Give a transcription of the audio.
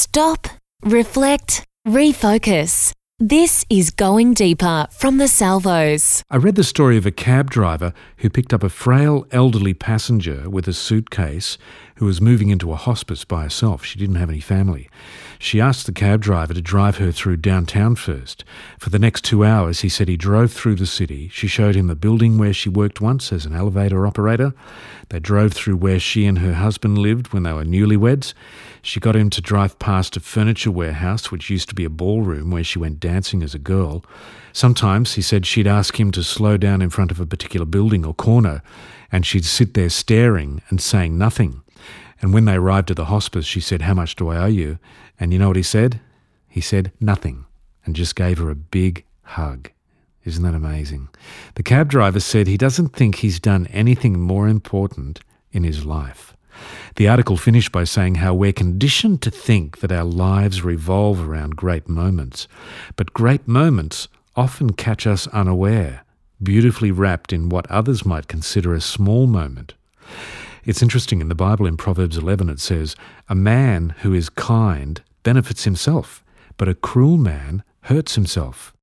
Stop, reflect, refocus. This is Going Deeper from the Salvos. I read the story of a cab driver who picked up a frail elderly passenger with a suitcase who was moving into a hospice by herself. She didn't have any family. She asked the cab driver to drive her through downtown first. For the next 2 hours, he said he drove through the city. She showed him the building where she worked once as an elevator operator. They drove through where she and her husband lived when they were newlyweds. She got him to drive past a furniture warehouse, which used to be a ballroom where she went dancing as a girl. Sometimes, he said, she'd ask him to slow down in front of a particular building or corner, and she'd sit there staring and saying nothing. And when they arrived at the hospice, she said, "How much do I owe you?" And you know what he said? He said nothing, and just gave her a big hug. Isn't that amazing? The cab driver said he doesn't think he's done anything more important in his life. The article finished by saying how we're conditioned to think that our lives revolve around great moments, but great moments often catch us unaware, beautifully wrapped in what others might consider a small moment. It's interesting, in the Bible in Proverbs 11 it says, "A man who is kind benefits himself, but a cruel man hurts himself."